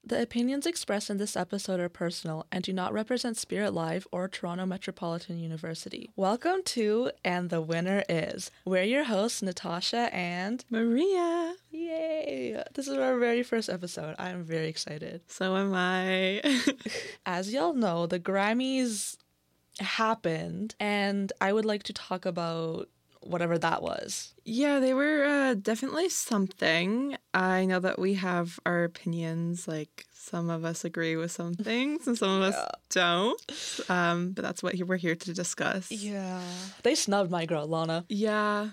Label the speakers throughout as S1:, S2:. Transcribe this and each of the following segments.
S1: The opinions expressed in this episode are personal and do not represent Spirit Live or Toronto Metropolitan University. Welcome to And the Winner Is. We're your hosts, Natasha and
S2: Maria.
S1: Yay! This is our very first episode. I'm very excited.
S2: So am I.
S1: As y'all know, the Grammys happened, and I would like to talk about whatever that was.
S2: Yeah, they were definitely something. I know that we have our opinions, like some of us agree with some things and some of us don't. But that's what we're here to discuss.
S1: Yeah. They snubbed my girl, Lana.
S2: Yeah.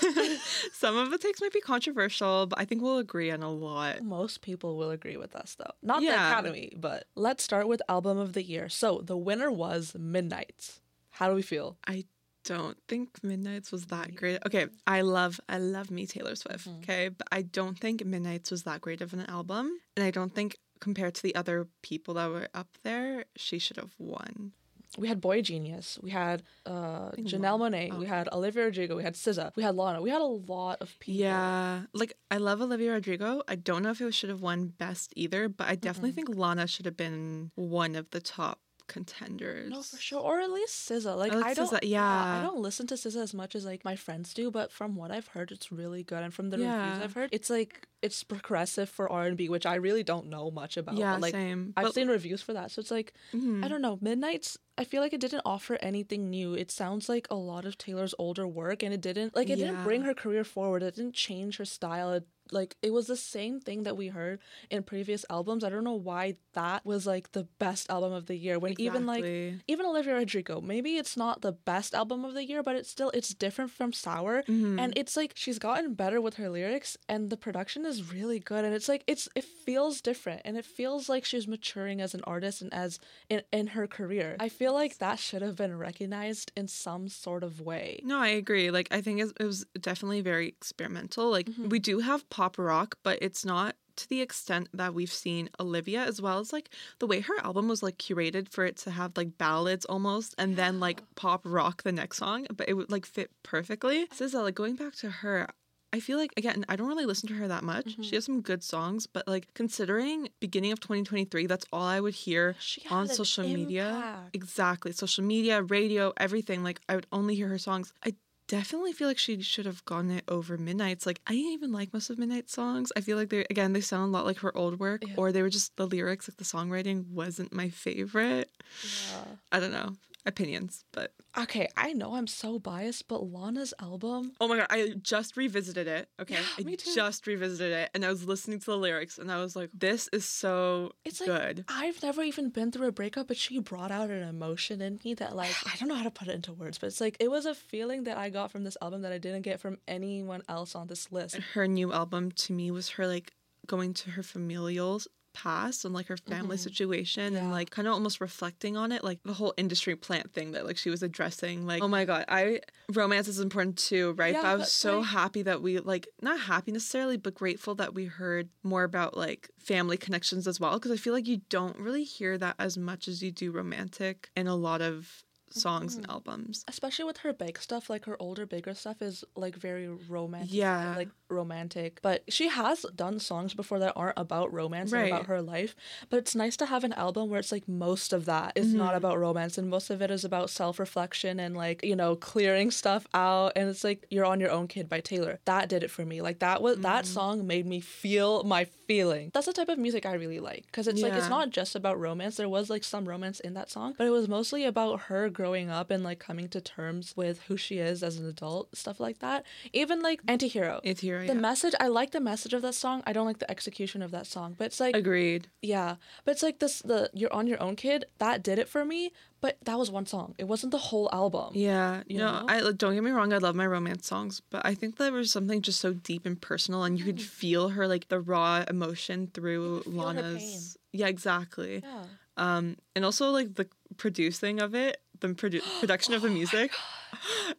S2: Some of the takes might be controversial, but I think we'll agree on a lot.
S1: Most people will agree with us, though. Not the Academy, but let's start with Album of the Year. So the winner was Midnights. How do we feel?
S2: I don't think Midnights was that great. Okay, I love me Taylor Swift, okay? But I don't think Midnights was that great of an album. And I don't think compared to the other people that were up there, she should have won.
S1: We had Boy Genius. We had Janelle Monáe. We had Olivia Rodrigo. We had SZA. We had Lana. We had a lot of people.
S2: Yeah. Like, I love Olivia Rodrigo. I don't know if it should have won Best either, but I definitely think Lana should have been one of the top contenders.
S1: No, for sure. Or at least SZA. Like, I don't listen to SZA as much as like my friends do, but from what I've heard, it's really good. And from the reviews I've heard, it's like it's progressive for R&B, which I really don't know much about.
S2: Yeah,
S1: but, like,
S2: same.
S1: I've seen reviews for that, so it's like I don't know. Midnights, I feel like it didn't offer anything new. It sounds like a lot of Taylor's older work, and it didn't bring her career forward. It didn't change her style. It was the same thing that we heard in previous albums. I don't know why that was like the best album of the year when even Olivia Rodrigo, maybe it's not the best album of the year, but it's different from Sour. And it's like she's gotten better with her lyrics and the production is really good, and it's like it feels different, and it feels like she's maturing as an artist and as in her career. I feel like that should have been recognized in some sort of way.
S2: No, I agree. Like, I think it was definitely very experimental. Like, we do have pop rock, but it's not to the extent that we've seen Olivia, as well as like the way her album was like curated for it to have like ballads almost and then like pop rock the next song, but it would like fit perfectly. SZA, like going back to her, I feel like, again, I don't really listen to her that much. She has some good songs, but like considering beginning of 2023, that's all I would hear on social media. Exactly. Social media, radio, everything. Like, I would only hear her songs. I definitely feel like she should have gotten it over Midnights. Like, I didn't even like most of Midnight's songs. I feel like they sound a lot like her old work, or they were just the lyrics, like the songwriting wasn't my favorite. Yeah. I don't know. Opinions, but
S1: okay, I know I'm so biased, but Lana's album,
S2: oh my god, I just revisited it. Okay,
S1: me too.
S2: I just revisited it, and I was listening to the lyrics, and I was like, this is so good.
S1: I've never even been through a breakup, but she brought out an emotion in me that, like, I don't know how to put it into words, but it's like it was a feeling that I got from this album that I didn't get from anyone else on this list.
S2: Her new album to me was her like going to her familial past and like her family situation and like kind of almost reflecting on it, like the whole industry plant thing that like she was addressing. Like, oh my god, romance is important too, right? But I was so happy that we like, not happy necessarily, but grateful that we heard more about like family connections as well, because I feel like you don't really hear that as much as you do romantic in a lot of songs and albums,
S1: especially with her big stuff. Like, her older, bigger stuff is like very romantic, like romantic, but she has done songs before that aren't about romance and about her life. But it's nice to have an album where it's like most of that is not about romance, and most of it is about self-reflection and like, you know, clearing stuff out. And it's like You're on Your Own Kid by Taylor, that did it for me. Like, that was that song made me feel my feeling. That's the type of music I really like, because it's like it's not just about romance. There was like some romance in that song, but it was mostly about her growing up and like coming to terms with who she is as an adult, stuff like that. Even like Antihero, the message, I like the message of that song. I don't like the execution of that song, but it's like,
S2: agreed.
S1: Yeah, but it's like the You're on Your Own Kid, that did it for me. But that was one song. It wasn't the whole album.
S2: Yeah. You know? Don't get me wrong, I love my romance songs, but I think there was something just so deep and personal, and you could feel her, like, the raw emotion through Lana's. Yeah, exactly. Yeah. And also, like, the producing of it, the production of the music.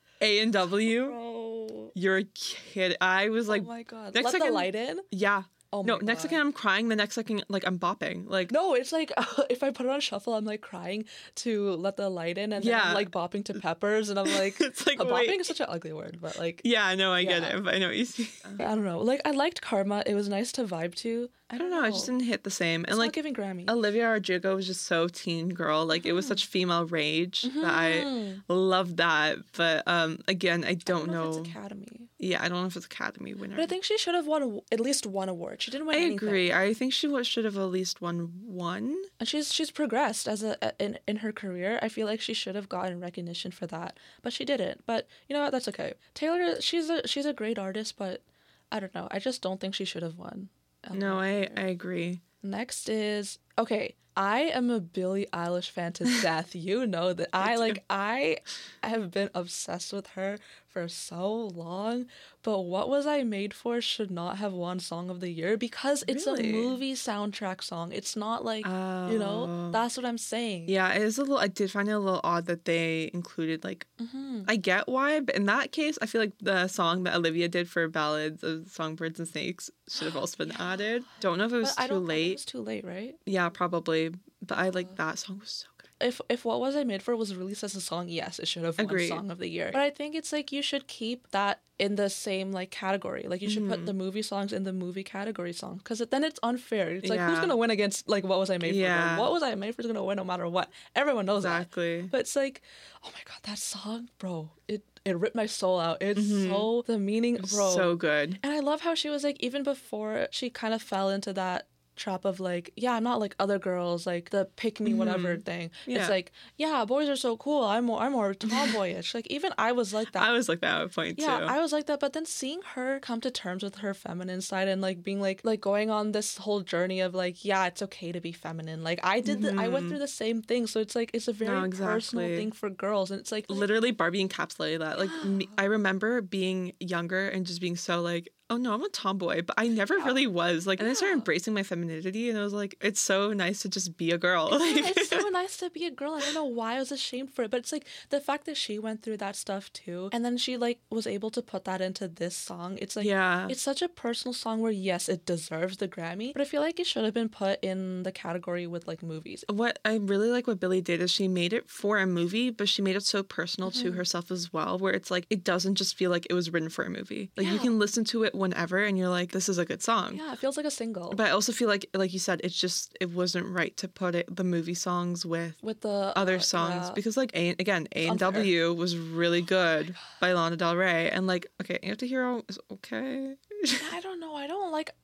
S2: A&W. Bro. You're a kid. I was like,
S1: oh my god. Let the Light In?
S2: Yeah.
S1: Oh
S2: no,
S1: my
S2: next
S1: God.
S2: second I'm crying, the next second like I'm bopping. Like
S1: no, it's like if I put it on shuffle, I'm like crying to let the light in, and then I'm like bopping to Peppers, and I'm like,
S2: it's like
S1: bopping is such an ugly word, but like
S2: yeah, I know, I get it, but I know what you see.
S1: I don't know. Like I liked Karma. It was nice to vibe to.
S2: I don't know. It just didn't hit the same.
S1: It's
S2: and like
S1: not giving Grammy.
S2: Olivia Rodrigo was just so teen girl. Like it was such female rage that I loved that. But again, I don't know.
S1: If it's Academy.
S2: Yeah, I don't know if it's Academy winner.
S1: But I think she should have won at least one award. She didn't win anything.
S2: I agree. I think she should have at least won one.
S1: And she's progressed as in her career. I feel like she should have gotten recognition for that, but she didn't. But you know what? That's okay. Taylor, she's a great artist, but I don't know. I just don't think she should have won.
S2: No, I agree.
S1: Next is okay. I am a Billie Eilish fan to death. You know that I have been obsessed with her for so long. But What Was I Made For should not have won Song of the Year because it's a movie soundtrack song. It's not like you know. That's what I'm saying.
S2: Yeah, it is a little. I did find it a little odd that they included like. I get why, but in that case, I feel like the song that Olivia did for Ballads of Songbirds and Snakes should have also been added. Don't know if it was too late.
S1: It was too late, right?
S2: Yeah, probably. But I like that song was so good.
S1: If What Was I Made For was released as a song, yes, it should have won Song of the Year. But I think it's like you should keep that in the same like category. Like you should put the movie songs in the movie category song because then it's unfair. It's like who's gonna win against like What Was I Made For? What Was I Made For is gonna win no matter what. Everyone knows that. But it's like, oh my God, that song, bro. It ripped my soul out. It's so the meaning, bro.
S2: So good.
S1: And I love how she was like even before she kind of fell into that trap of like, yeah, I'm not like other girls, like the pick me whatever thing. Yeah. It's like, yeah, boys are so cool. I'm more tomboyish. Like even I was like that.
S2: I was like that at a point too.
S1: Yeah, I was like that. But then seeing her come to terms with her feminine side and like being like going on this whole journey of like, yeah, it's okay to be feminine. Like I did I went through the same thing. So it's like it's a very personal thing for girls, and it's like
S2: literally Barbie encapsulated that. Like I remember being younger and just being so like, oh no, I'm a tomboy, but I never really was. Like, and I started embracing my femininity, and I was like, it's so nice to just be a girl.
S1: It's so nice to be a girl. I don't know why I was ashamed for it, but it's like the fact that she went through that stuff too, and then she like was able to put that into this song. It's like, it's such a personal song where yes, it deserves the Grammy, but I feel like it should have been put in the category with like movies.
S2: What I really like what Billie did is she made it for a movie, but she made it so personal to herself as well, where it's like it doesn't just feel like it was written for a movie. Like you can listen to it whenever and you're like, this is a good song.
S1: Yeah, it feels like a single.
S2: But I also feel like you said, it wasn't right to put the movie songs with the other songs because like A&W was really good by Lana Del Rey, and like Anti-Hero is okay.
S1: I don't know. I don't like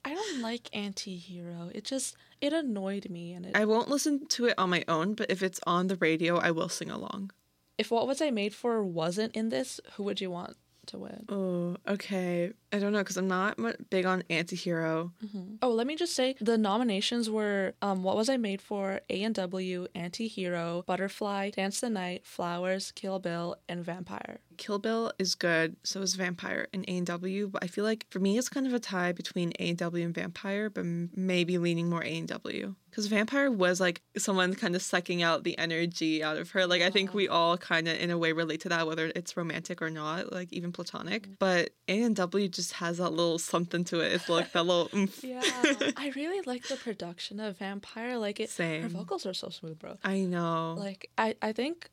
S1: Anti-Hero. It annoyed me, and
S2: I won't listen to it on my own, but if it's on the radio, I will sing along.
S1: If What Was I Made For wasn't in this, who would you want to win?
S2: Oh, okay. I don't know because I'm not big on Anti-Hero.
S1: Oh, let me just say the nominations were What Was I Made For, A&W, Anti-Hero, Butterfly, Dance the Night, Flowers, Kill Bill, and Vampire.
S2: Kill Bill is good, so is Vampire and A&W, but I feel like for me it's kind of a tie between A&W and Vampire, but maybe leaning more A&W. Because Vampire was like someone kind of sucking out the energy out of her. Like I think we all kind of in a way relate to that, whether it's romantic or not, like even platonic. But A&W just has that little something to it. It's like that little oomph.
S1: Yeah, I really like the production of Vampire. Like
S2: Same.
S1: Her vocals are so smooth, bro.
S2: I know.
S1: Like I think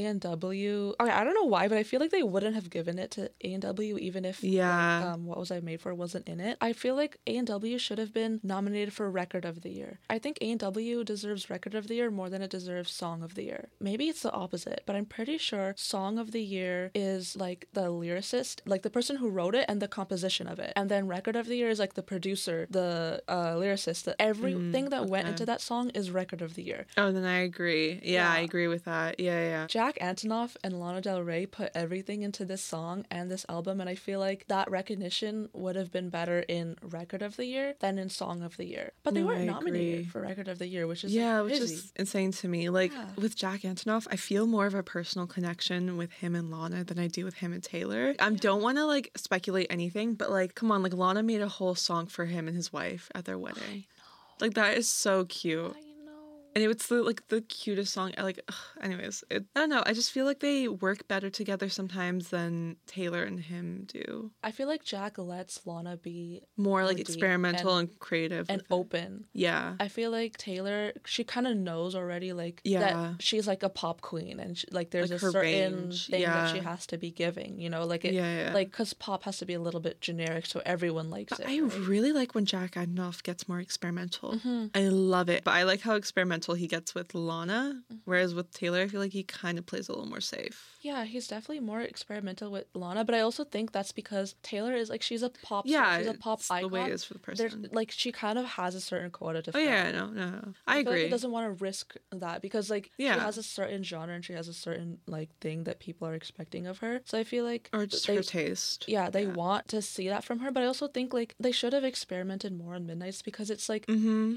S1: A&W, okay, I don't know why, but I feel like they wouldn't have given it to A&W even if like, What Was I Made For wasn't in it. I feel like A&W should have been nominated for Record of the Year. I think A&W deserves Record of the Year more than it deserves Song of the Year. Maybe it's the opposite, but I'm pretty sure Song of the Year is like the lyricist, like the person who wrote it and the composition of it. And then Record of the Year is like the producer, the lyricist. Everything that went into that song is Record of the Year.
S2: Oh, then I agree. Yeah, I agree with that. Yeah.
S1: Jack Antonoff and Lana Del Rey put everything into this song and this album, and I feel like that recognition would have been better in Record of the Year than in Song of the Year. But they weren't nominated for Record of the Year, which is
S2: which is insane to me. Like with Jack Antonoff, I feel more of a personal connection with him and Lana than I do with him and Taylor. I don't want to like speculate anything, but like, come on, like Lana made a whole song for him and his wife at their wedding. Like that is so cute. And it's the cutest song. Anyways, I don't know. I just feel like they work better together sometimes than Taylor and him do.
S1: I feel like Jack lets Lana be
S2: more like experimental and creative
S1: and open.
S2: Yeah.
S1: I feel like Taylor, she kind of knows already that she's like a pop queen, and there's a certain thing that she has to be giving, like because pop has to be a little bit generic so everyone likes it.
S2: I really like when Jack Antonoff gets more experimental. I love it. But I like how experimental he gets with Lana, whereas with Taylor I feel like he kind of plays a little more safe.
S1: Yeah, he's definitely more experimental with Lana, but I also think that's because Taylor is she's a pop star, she's a pop icon.
S2: The way it is for the person.
S1: She kind of has a certain quota to fill.
S2: Oh yeah, no. I agree.
S1: He doesn't want to risk that because she has a certain genre and she has a certain thing that people are expecting of her. So I feel like
S2: or just her taste.
S1: Yeah, they want to see that from her, but I also think they should have experimented more on Midnights because it's with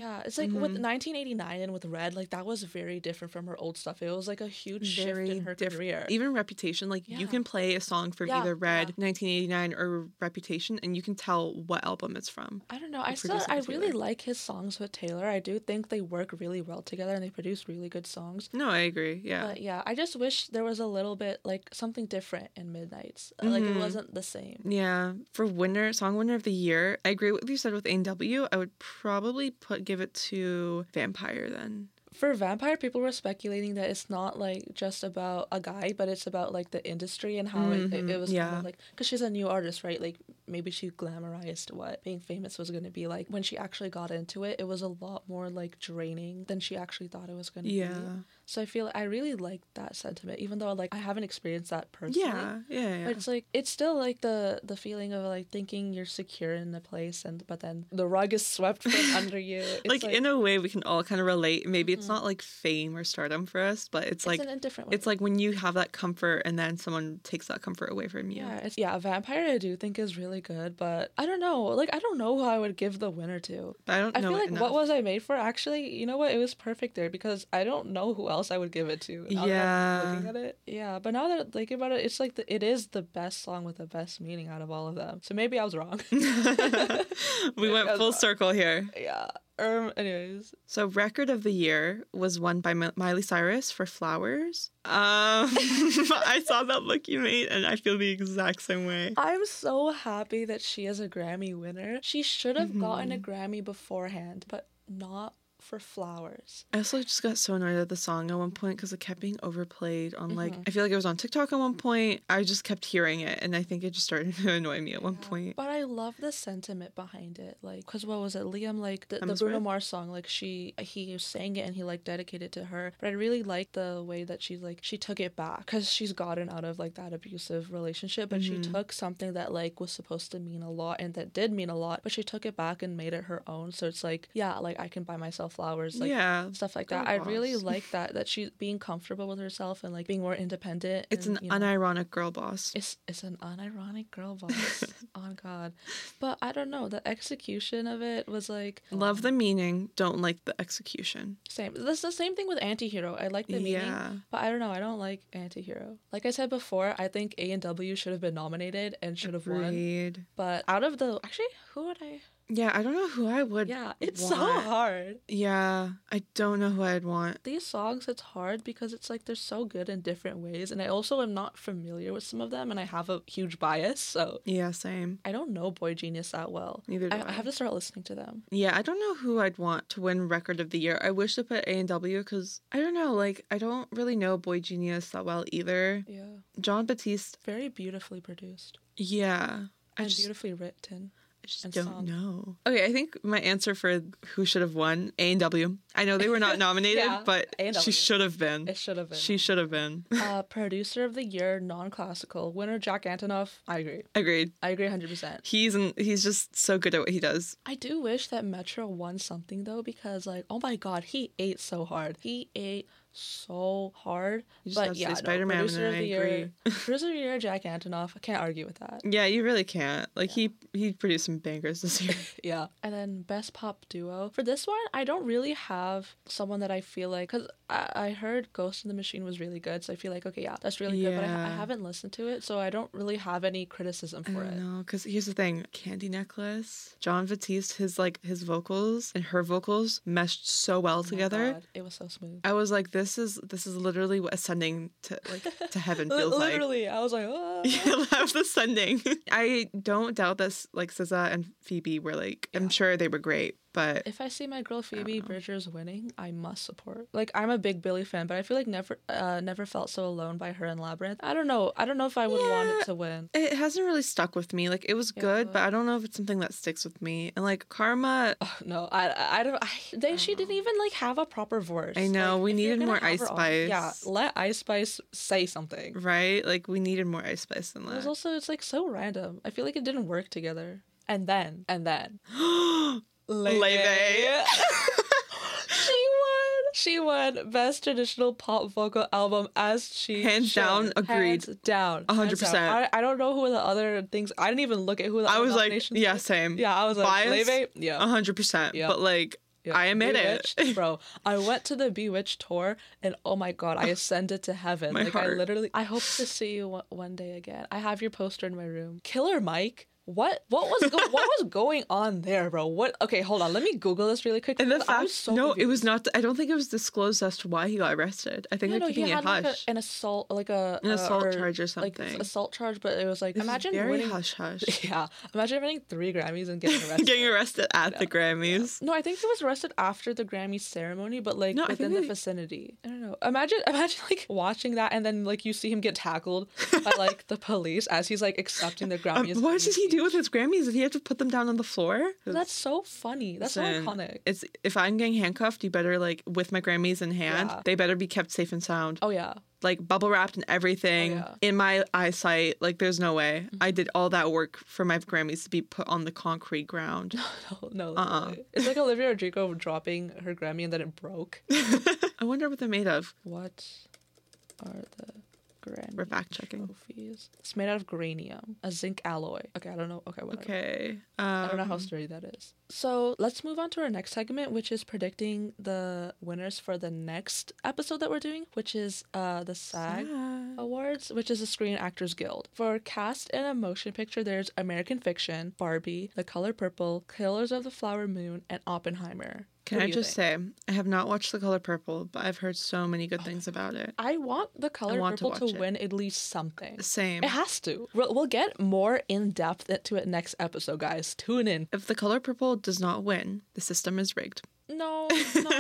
S1: 1989 and with Red, that was very different from her old stuff. It was a huge shift in her career.
S2: Even Reputation, you can play a song from either Red, 1989 or Reputation and you can tell what album it's from.
S1: I don't know. I really like his songs with Taylor. I do think they work really well together and they produce really good songs.
S2: No, I agree. Yeah.
S1: But yeah, I just wish there was a little bit something different in Midnights. It wasn't the same.
S2: Yeah. For song winner of the year, I agree with what you said with A&W. I would probably give it to Vampire then.
S1: For Vampire, people were speculating that it's not just about a guy, but it's about the industry and how it was kind of because she's a new artist, right? Maybe she glamorized what being famous was going to be like. When she actually got into it, it was a lot more draining than she actually thought it was going to be. So I feel I really like that sentiment, even though I haven't experienced that personally.
S2: Yeah.
S1: But it's it's still the feeling of think you're secure in a place, but then the rug is swept from under you. It's
S2: in a way we can all kind of relate. Maybe it's not fame or stardom for us, but it's
S1: in a different way.
S2: It's when you have that comfort and then someone takes that comfort away from you.
S1: Vampire I do think is really good, but I don't know. I don't know who I would give the winner to.
S2: I feel
S1: What Was I Made For? Actually, you know what? It was perfect there because I don't know who else I would give it to. Looking at it. Yeah, but now that I'm thinking about it, it's it is the best song with the best meaning out of all of them. So maybe I was wrong.
S2: We went full circle here.
S1: Yeah. Anyways.
S2: So Record of the Year was won by Miley Cyrus for Flowers. I saw that look you made and I feel the exact same way.
S1: I'm so happy that she is a Grammy winner. She should have gotten a Grammy beforehand, but not for Flowers.
S2: I also just got so annoyed at the song at one point because it kept being overplayed on I feel like it was on TikTok at one point. I just kept hearing it and I think it just started to annoy me at one point.
S1: But I love the sentiment behind it. Because what was it? Liam, the Bruno Mars song, he sang it and he dedicated it to her. But I really like the way that she's she took it back because she's gotten out of that abusive relationship, but she took something that was supposed to mean a lot and that did mean a lot, but she took it back and made it her own. So it's I can buy myself flowers, stuff like that. I really like that she's being comfortable with herself and being more independent.
S2: It's an unironic girl boss.
S1: It's an unironic girl boss. Oh God. But I don't know, the execution of it was
S2: love the meaning, don't like the execution.
S1: Same. That's the same thing with Antihero. I like the meaning, but I don't know, I don't like Antihero. Like I said before, I think A&W should have been nominated and should have won. But out of who would I...
S2: Yeah, I don't know who I would
S1: it's want. So hard.
S2: Yeah, I don't know who I'd want.
S1: These songs, it's hard because it's they're so good in different ways. And I also am not familiar with some of them and I have a huge bias, so... Yeah,
S2: same.
S1: I don't know Boy Genius that well.
S2: Neither do
S1: I have to start listening to them.
S2: Yeah, I don't know who I'd want to win Record of the Year. I wish to put A&W because, I don't know, I don't really know Boy Genius that well either.
S1: Yeah.
S2: Jon Batiste.
S1: Very beautifully produced.
S2: Yeah.
S1: And beautifully written.
S2: I just don't know. Okay, I think my answer for who should have won, A&W. I know they were not nominated, but A&W. She should have been.
S1: It should have been.
S2: She should have been.
S1: Producer of the Year, non-classical. Winner, Jack Antonoff. I agree.
S2: Agreed.
S1: I agree 100%.
S2: He's just so good at what he does.
S1: I do wish that Metro won something, though, because, oh my God, he ate so hard. He ate so hard.
S2: You just have to say Spider-Man, and then I agree.
S1: Producer of the year, Jack Antonoff. I can't argue with that.
S2: Yeah, you really can't. Like, he produced some bangers this year.
S1: Yeah. And then best pop duo. For this one, I don't really have someone that I feel like, because I heard Ghost in the Machine was really good, so I feel like, okay, yeah, that's really good, but I haven't listened to it, so I don't really have any criticism for it.
S2: No, because here's the thing. Candy Necklace, Jon Batiste, his vocals and her vocals meshed so well together.
S1: God, it was so smooth.
S2: I was like, this is literally what ascending to heaven feels like.
S1: Literally, I was like, oh.
S2: Yeah, that was ascending. I don't doubt that like SZA and Phoebe were like, I'm sure they were great. But
S1: if I see my girl Phoebe Bridgers winning, I must support. Like, I'm a big Billie fan, but I feel like never felt so alone by her in Labyrinth. I don't know if I would want it to win.
S2: It hasn't really stuck with me. Like, it was good, but I don't know if it's something that sticks with me. And like Karma,
S1: no, I don't. She didn't even like have a proper verse.
S2: I know,
S1: like,
S2: we needed more Ice Spice.
S1: Yeah, let Ice Spice say something.
S2: Right? Like, we needed more Ice Spice than that.
S1: It's like so random. I feel like it didn't work together. And then.
S2: Leve.
S1: She won Best Traditional Pop Vocal Album as she
S2: hands
S1: should.
S2: down, agreed.
S1: Hands down.
S2: 100%.
S1: I don't know who the other things. I didn't even look at who the other nominations
S2: were. Same.
S1: Yeah, I was like, Leve? Yeah.
S2: 100%. Yeah. But like, I admit
S1: it. Bro, I went to the Bewitched tour and oh my God, I ascended to heaven.
S2: My heart.
S1: I hope to see you one day again. I have your poster in my room. Killer Mike. What was going on there, bro? What? Okay, hold on. Let me Google this really quick.
S2: And the fact, it was not. I don't think it was disclosed as to why he got arrested. I think they're keeping it hush.
S1: Like an assault,
S2: an assault charge or something.
S1: Like assault charge, but it was like, imagine
S2: very hush.
S1: Yeah, imagine winning 3 Grammys and getting arrested.
S2: Getting arrested at the Grammys.
S1: Yeah. No, I think he was arrested after the Grammy ceremony, but like within the vicinity. I don't know. Imagine like watching that and then like you see him get tackled by like the police as he's like accepting the Grammys.
S2: What does he do with his Grammys? Did he have to put them down on the floor?
S1: That's so funny. That's so iconic.
S2: It's if I'm getting handcuffed, you better like with my Grammys in hand. Yeah. They better be kept safe and sound.
S1: Oh yeah.
S2: Like bubble wrapped and everything in my eyesight. Like there's no way. Mm-hmm. I did all that work for my Grammys to be put on the concrete ground.
S1: No. It's like Olivia Rodrigo dropping her Grammy and then it broke.
S2: I wonder what they're made of.
S1: What are the Grammy
S2: We're fact checking.
S1: Trophies? It's made out of granium, a zinc alloy. Okay, I don't know. Okay, whatever.
S2: Okay.
S1: I don't know how sturdy that is. So let's move on to our next segment, which is predicting the winners for the next episode that we're doing, which is the SAG Awards, which is the Screen Actors Guild. For cast in a motion picture, there's American Fiction, Barbie, The Color Purple, Killers of the Flower Moon, and Oppenheimer.
S2: Can I just say, I have not watched The Color Purple, but I've heard so many good things about it.
S1: I want The Color Purple to win at least something.
S2: Same.
S1: It has to. We'll get more in depth into it next episode, guys. Tune in.
S2: If The Color Purple does not win, the system is rigged.
S1: No.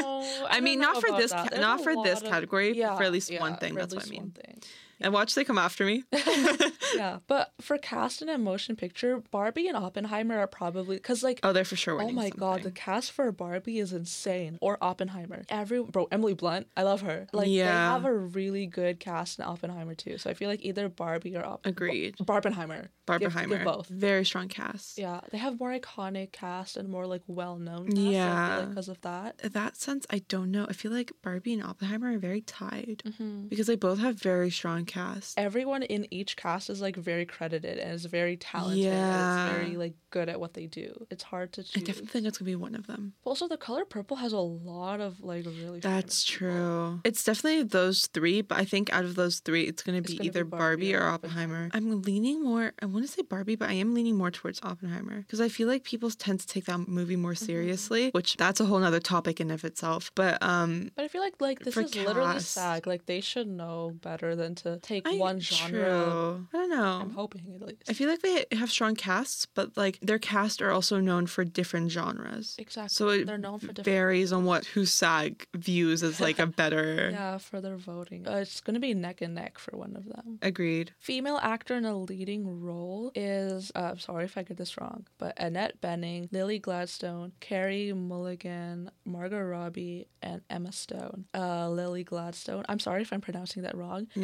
S2: I mean, not for this category, but for at least one thing. That's what I mean. And watch they come after me.
S1: Yeah, but for cast in a motion picture, Barbie and Oppenheimer are probably because like
S2: they're for sure winning.
S1: Oh my God, the cast for Barbie is insane. Or Oppenheimer. Emily Blunt, I love her. Like they have a really good cast in Oppenheimer too. So I feel like either Barbie or
S2: Agreed.
S1: Barbenheimer. Give both.
S2: Very strong cast.
S1: Yeah, they have more iconic cast and more like well-known cast.
S2: Yeah,
S1: I feel like because of that.
S2: In that sense, I don't know. I feel like Barbie and Oppenheimer are very tied because they both have very strong cast.
S1: Everyone in each cast is like very credited and is very talented. Yeah, and it's very like good at what they do. It's hard to choose.
S2: I definitely think it's gonna be one of them.
S1: Also, The Color Purple has a lot of like really.
S2: That's true. It's definitely those 3, but I think out of those 3, it's gonna be either Barbie or Oppenheimer. I'm leaning more. I want to say Barbie, but I am leaning more towards Oppenheimer because I feel like people tend to take that movie more seriously, which that's a whole nother topic in of itself. But
S1: I feel like this is literally SAG. Like they should know better than to take one genre.
S2: True. I don't know.
S1: I'm hoping at least.
S2: I feel like they have strong casts, but like their cast are also known for different genres.
S1: Exactly.
S2: So they're known for varies on what who SAG views as like a better.
S1: Yeah, for their voting. It's gonna be neck and neck for one of them.
S2: Agreed.
S1: Female actor in a leading role is sorry if I get this wrong, but Annette Bening, Lily Gladstone, Carey Mulligan, Margot Robbie, and Emma Stone. Lily Gladstone. I'm sorry if I'm pronouncing that wrong.
S2: Yeah.
S1: But like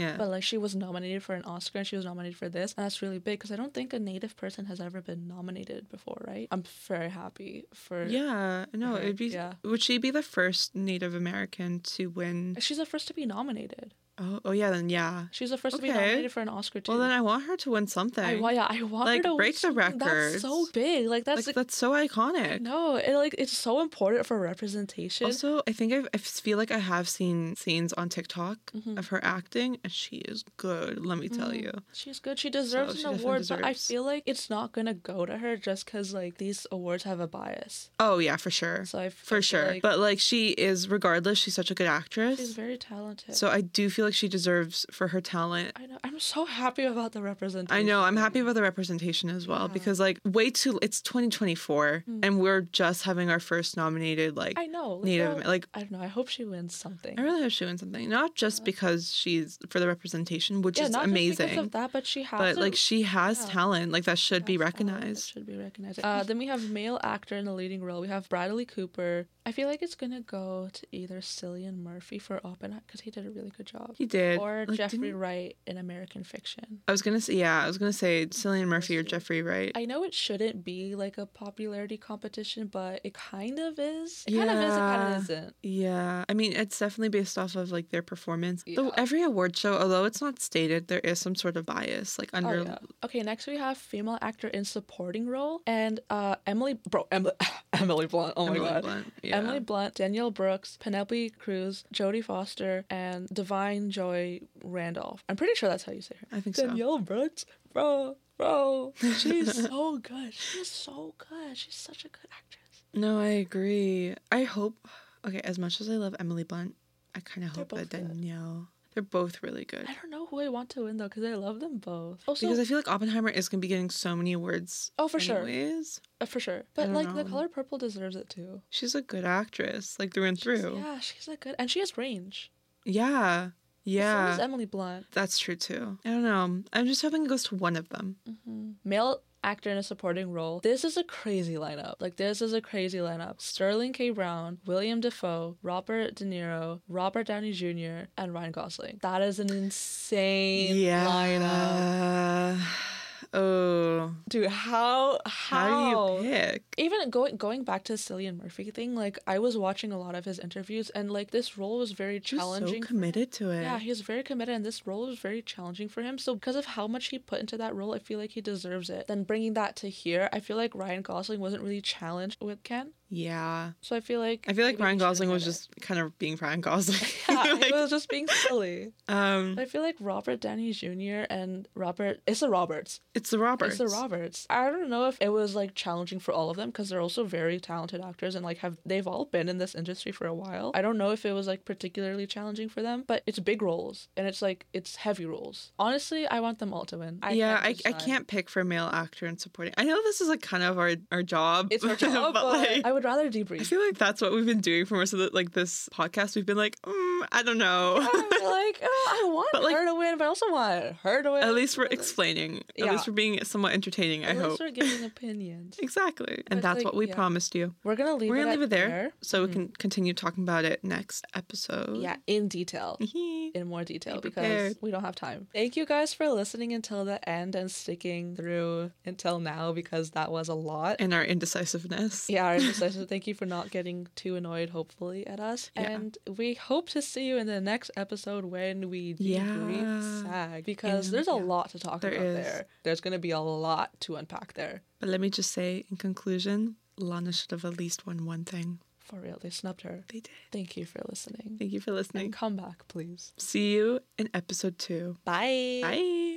S1: she was nominated for an Oscar and she was nominated for this. And that's really big because I don't think a Native person has ever been nominated before, right? I'm very happy for
S2: no, it'd be would she be the first Native American to win?
S1: She's the first to be nominated.
S2: Oh yeah, then yeah.
S1: She's the first to be nominated for an Oscar too.
S2: Well, then I want her to win something.
S1: I want her to
S2: break the record.
S1: That's so big. That's
S2: so iconic.
S1: No, it's so important for representation.
S2: Also, I think I feel like I have seen scenes on TikTok of her acting, and she is good. Let me tell you,
S1: she's good. She deserves an award, but I feel like it's not gonna go to her just because these awards have a bias.
S2: Oh yeah, for sure.
S1: So
S2: for sure. But she is, regardless, she's such a good actress.
S1: She's very talented.
S2: So I do feel like she deserves for her talent.
S1: I know. I'm so happy about the representation.
S2: I know. I'm happy about the representation as well because it's 2024 and we're just having our first nominated
S1: I know.
S2: Native
S1: I don't know. I hope she wins something.
S2: I really hope she wins something. Not just because she's for the representation, which is not amazing.
S1: Just because of that, but she has.
S2: But she has talent. That should be recognized.
S1: Should be recognized. Then we have male actor in the leading role. We have Bradley Cooper. I feel like it's gonna go to either Cillian Murphy for Oppenheimer because he did a really good job.
S2: He did.
S1: Or Jeffrey Wright in American Fiction.
S2: I was gonna say Cillian Murphy or Jeffrey Wright.
S1: I know it shouldn't be a popularity competition, but it kind of is. It kind of is. It kind of isn't.
S2: Yeah, I mean it's definitely based off of their performance. Yeah. Though every award show, although it's not stated, there is some sort of bias under.
S1: Oh, yeah. Okay, next we have female actor in supporting role and Emily Blunt. Oh my god. Blunt. Yeah. Emily Blunt, Danielle Brooks, Penelope Cruz, Jodie Foster, and Divine Joy Randolph. I'm pretty sure that's how you say her.
S2: I think
S1: Danielle Brooks, bro, she's so good. She's so good. She's such a good actress.
S2: No, I agree. I hope. Okay, as much as I love Emily Blunt, I kind of hope that Danielle. They're both really good.
S1: I don't know who I want to win though, because I love them both.
S2: Also, because I feel like Oppenheimer is gonna be getting so many awards.
S1: Oh, for
S2: anyways.
S1: Sure. For sure. But The Color Purple deserves it too.
S2: She's a good actress, through and through.
S1: Yeah, she's and she has range.
S2: Yeah. Yeah.
S1: So does Emily Blunt.
S2: That's true too. I don't know. I'm just hoping it goes to one of them.
S1: Mm-hmm. Male actor in a supporting role. This is a crazy lineup. Sterling K. Brown, William Dafoe, Robert De Niro, Robert Downey Jr., and Ryan Gosling. That is an insane lineup.
S2: Oh,
S1: dude, how
S2: do you pick?
S1: Even going back to the Cillian Murphy thing, I was watching a lot of his interviews, and this role was very challenging.
S2: So committed to it.
S1: Yeah, he was very committed, and this role was very challenging for him. So because of how much he put into that role, I feel like he deserves it. Then bringing that to here, I feel like Ryan Gosling wasn't really challenged with Ken.
S2: Yeah.
S1: So I feel like
S2: Ryan Gosling was just kind of being Ryan Gosling.
S1: Yeah, he was just being silly. I feel like Robert Downey Jr. and It's the Roberts. I don't know if it was challenging for all of them because they're also very talented actors and they've all been in this industry for a while. I don't know if it was particularly challenging for them, but it's big roles and it's heavy roles. Honestly, I want them all to win.
S2: I can't pick for male actor and supporting. I know this is kind of our job.
S1: It's our job, but I would rather debrief.
S2: I feel like that's what we've been doing for most of this podcast. We've been I don't know.
S1: Yeah, I want her to win, but I also want her to win.
S2: At least we're explaining. At least we're being somewhat entertaining, I hope. At least
S1: we're giving opinions.
S2: Exactly. And that's what we promised you.
S1: We're going to leave it there.
S2: So we can continue talking about it next episode.
S1: Yeah, in detail. In more detail because we don't have time. Thank you guys for listening until the end and sticking through until now because that was a lot.
S2: And our indecisiveness.
S1: Yeah, our indecisiveness. Thank you for not getting too annoyed, hopefully, at us. Yeah. And we hope to see you in the next episode when we debrief SAG because there's a lot to talk about there. There's going to be a lot to unpack there.
S2: But let me just say, in conclusion, Lana should have at least won one thing.
S1: For real, they snubbed her.
S2: They did.
S1: Thank you for listening.
S2: Thank you for listening.
S1: And come back, please.
S2: See you in episode 2.
S1: Bye.
S2: Bye.